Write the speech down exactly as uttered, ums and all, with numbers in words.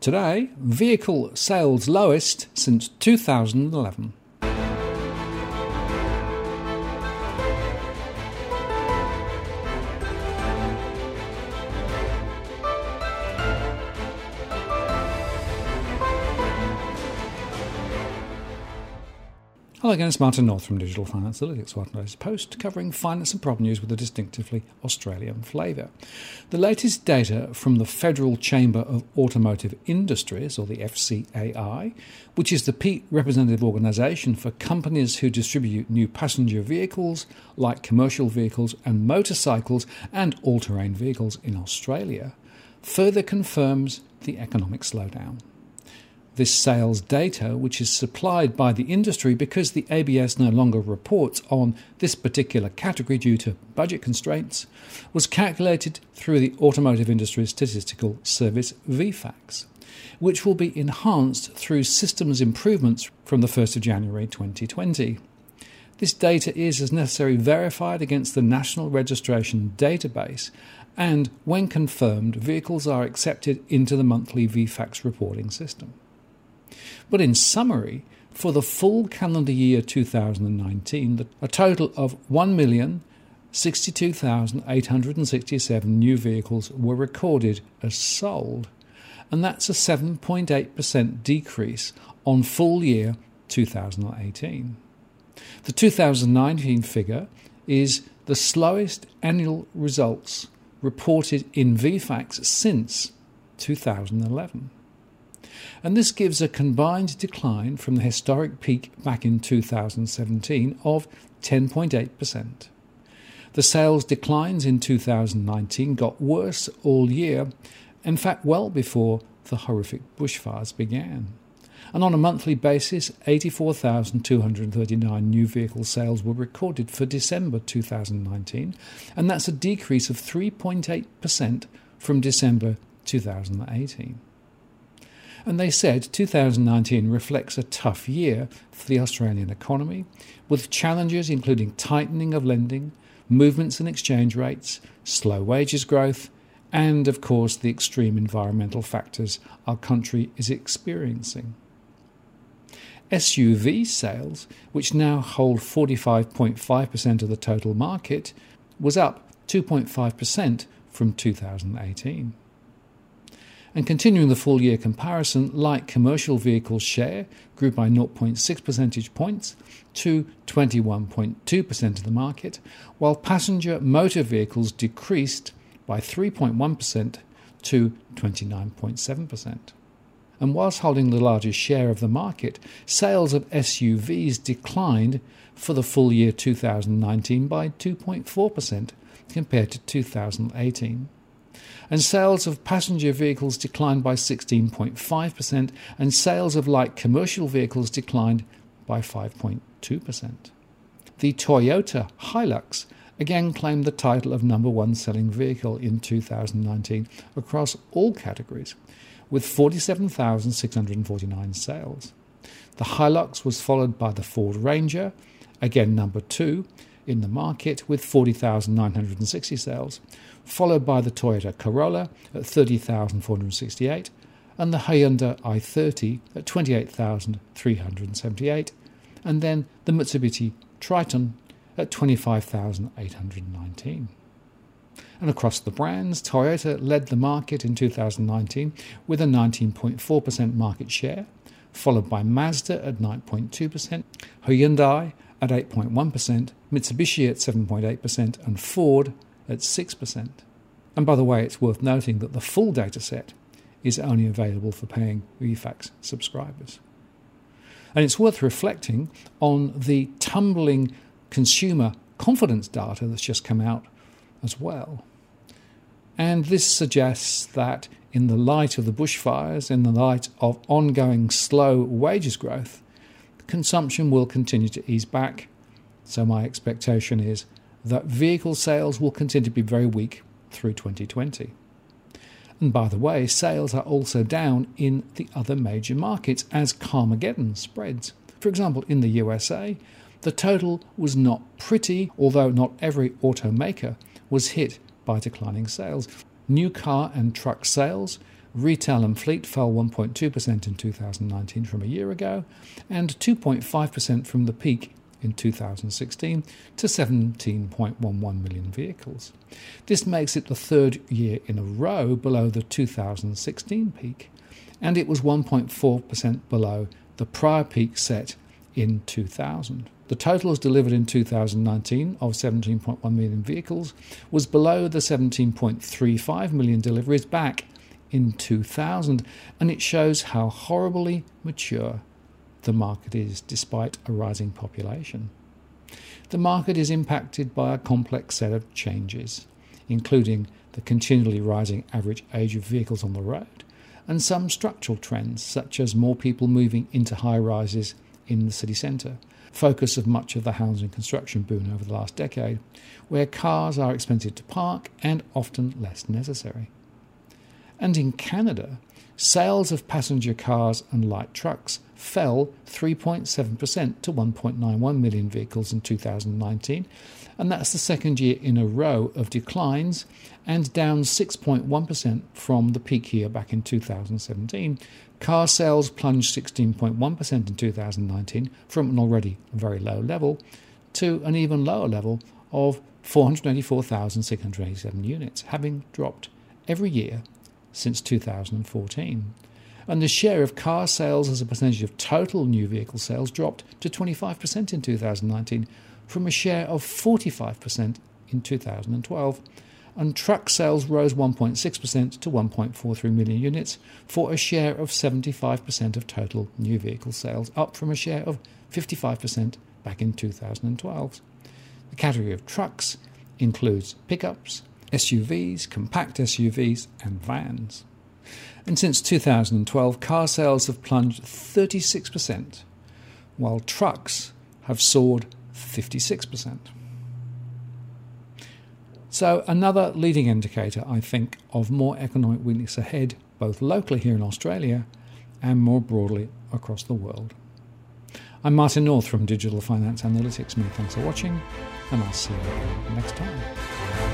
Today, vehicle sales lowest since two thousand eleven. Hello again, it's Martin North from Digital Finance Analytics, Today's post covering finance and prop news with a distinctively Australian flavour. The latest data from the Federal Chamber of Automotive Industries, or the F C A I, which is the peak representative organisation for companies who distribute new passenger vehicles, light commercial vehicles and motorcycles and all-terrain vehicles in Australia, further confirms the economic slowdown. This sales data, which is supplied by the industry because the A B S no longer reports on this particular category due to budget constraints, was calculated through the Automotive Industry Statistical Service V FACS, which will be enhanced through systems improvements from the first of January twenty twenty. This data is, as necessary, verified against the National Registration Database, and when confirmed, vehicles are accepted into the monthly V FACS reporting system. But in summary, for the full calendar year two thousand nineteen, a total of one million sixty-two thousand eight hundred sixty-seven new vehicles were recorded as sold, and that's a seven point eight percent decrease on full year two thousand eighteen. The two thousand nineteen figure is the slowest annual results reported in V FACS since two thousand eleven. And this gives a combined decline from the historic peak back in two thousand seventeen of ten point eight percent. The sales declines in two thousand nineteen got worse all year, in fact well before the horrific bushfires began. And on a monthly basis, eighty-four thousand two hundred thirty-nine new vehicle sales were recorded for December two thousand nineteen, and that's a decrease of three point eight percent from December two thousand eighteen. And they said two thousand nineteen reflects a tough year for the Australian economy, with challenges including tightening of lending, movements in exchange rates, slow wages growth, and, of course, the extreme environmental factors our country is experiencing. S U V sales, which now hold forty-five point five percent of the total market, was up two point five percent from two thousand eighteen. And continuing the full-year comparison, light commercial vehicles share grew by zero point six percentage points to twenty-one point two percent of the market, while passenger motor vehicles decreased by three point one percent to twenty-nine point seven percent. And whilst holding the largest share of the market, sales of S U Vs declined for the full year two thousand nineteen by two point four percent compared to two thousand eighteen. And sales of passenger vehicles declined by sixteen point five percent, and sales of light commercial vehicles declined by five point two percent. The Toyota Hilux again claimed the title of number one selling vehicle in two thousand nineteen across all categories, with forty-seven thousand six hundred forty-nine sales. The Hilux was followed by the Ford Ranger, again number two in the market with forty thousand nine hundred sixty sales, followed by the Toyota Corolla at thirty thousand four hundred sixty-eight and the Hyundai i thirty at twenty-eight thousand three hundred seventy-eight, and then the Mitsubishi Triton at twenty-five thousand eight hundred nineteen. And across the brands, Toyota led the market in two thousand nineteen with a nineteen point four percent market share, followed by Mazda at nine point two percent, Hyundai at eight point one percent, Mitsubishi at seven point eight percent and Ford at six percent. And by the way, it's worth noting that the full data set is only available for paying V FACS subscribers. And it's worth reflecting on the tumbling consumer confidence data that's just come out as well. And this suggests that in the light of the bushfires, in the light of ongoing slow wages growth, consumption will continue to ease back. So my expectation is that vehicle sales will continue to be very weak through twenty twenty. And by the way, sales are also down in the other major markets as Carmageddon spreads. For example, in the U S A, the total was not pretty, although not every automaker was hit by declining sales. New car and truck sales Retail and fleet fell one point two percent in two thousand nineteen from a year ago and two point five percent from the peak in two thousand sixteen to seventeen point one one million vehicles. This makes it the third year in a row below the two thousand sixteen peak, and it was one point four percent below the prior peak set in two thousand. The totals delivered in two thousand nineteen of seventeen point one million vehicles was below the seventeen point three five million deliveries back in two thousand, and it shows how horribly mature the market is despite a rising population. The market is impacted by a complex set of changes, including the continually rising average age of vehicles on the road and some structural trends such as more people moving into high-rises in the city centre, focus of much of the housing construction boom over the last decade, where cars are expensive to park and often less necessary. And in Canada, sales of passenger cars and light trucks fell three point seven percent to one point nine one million vehicles in two thousand nineteen, and that's the second year in a row of declines and down six point one percent from the peak year back in two thousand seventeen. Car sales plunged sixteen point one percent in two thousand nineteen from an already very low level to an even lower level of four hundred eighty-four thousand six hundred eighty-seven units, having dropped every year since two thousand fourteen. And the share of car sales as a percentage of total new vehicle sales dropped to twenty-five percent in two thousand nineteen from a share of forty-five percent in two thousand twelve. And truck sales rose one point six percent to one point four three million units for a share of seventy-five percent of total new vehicle sales, up from a share of fifty-five percent back in two thousand twelve. The category of trucks includes pickups, S U Vs, compact S U Vs and vans. And since two thousand twelve, car sales have plunged thirty-six percent, while trucks have soared fifty-six percent. So another leading indicator, I think, of more economic weakness ahead, both locally here in Australia and more broadly across the world. I'm Martin North from Digital Finance Analytics. Many thanks for watching, and I'll see you next time.